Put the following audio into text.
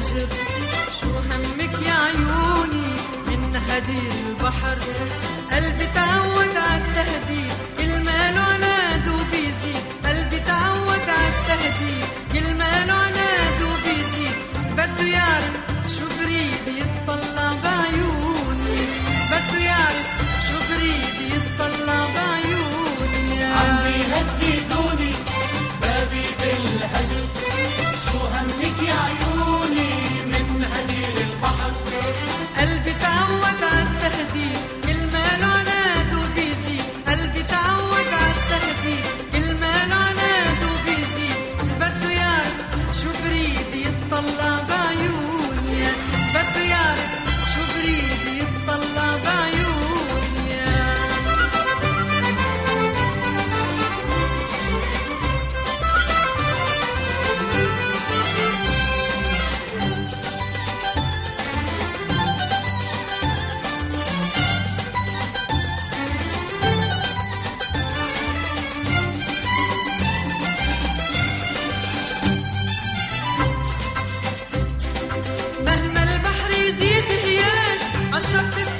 بالهجر. شو همك يا عيوني من هدير البحر؟ قلبي تعود عالتهديد، كل ما له عناد وبيزيد. قلبي تعود عالتهديد، كل ما له عناد وبيزيد. بده يعرف شو بريد يتطلع بعيوني، بده يعرف شو بريد يتطلع بعيوني. عمي هددوني بابي بالهجر، شو همك يا عيوني من هدير البحر؟ قلبي تعود عالتهديد، كل ما له عناد وبيزيد. قلبي تعود عالتهديد، كل ما له عناد وبيزيد. بده يعرف شو بريد يتطلع بعيوني، بده يعرف شو بريد يتطلع بعيوني. مهما البحر يزيد هياج عالشط